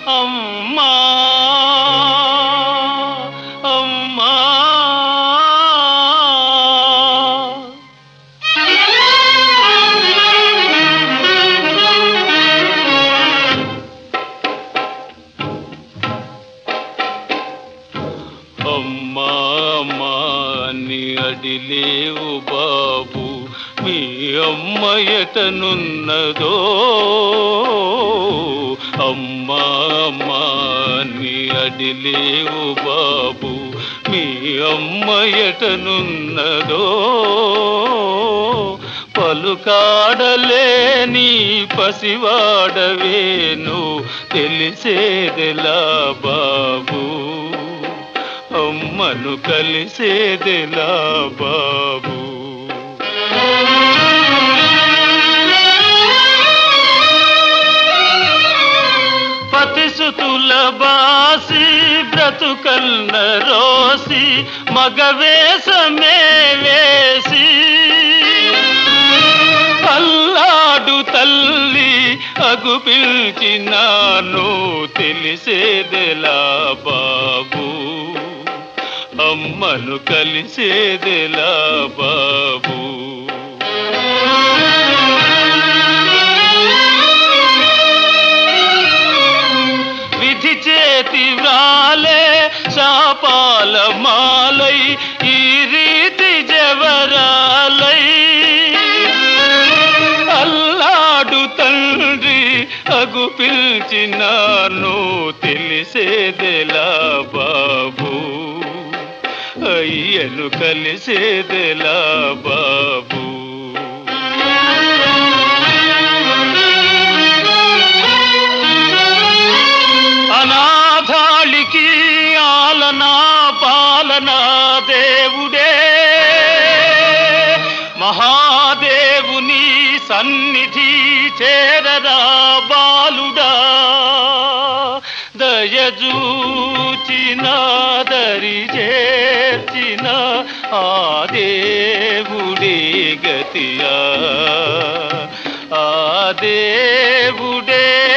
అమ్మా అమ్మా అమ్మా అమ్మా నీ అడిలేవు బాబు, మీ అమ్మ ఎటనున్నదో. అమ్మా అమ్మా నీ అడిలేవు బాబు, మీ అమ్మ ఎటనున్నదో. పలుకాడలేని పసివాడవేను, తెలిసేదెలా బాబు, అమ్మను కలిసేదెలా బాబు. పతిసుతుల బాసి బ్రతుకన్న రోసి, మగవేషమే వేసి అల్లాడు తల్లి అగుపిల్చినాను, తెలిసేదెలా బాబు, అమ్మను కలిసేదెలా బాబు. విధి చేతి వ్రాలే శాపాల మాలై, ఈ రీతి జవరాలై అల్లాడు తండ్రి అగుపిల్చినాను, తెలిసేదెలా బాబు, అయ్యను కలిసేదెలా బాబు. అనాథాళికి ఆలనా పాలనా దేవుడే, మహాదేవుని సన్నిధి చేరరా బాలుడా. దయజూచిన దరి చేర్చిన ఆ దేవుడే గతియా, ఆ దేవుడే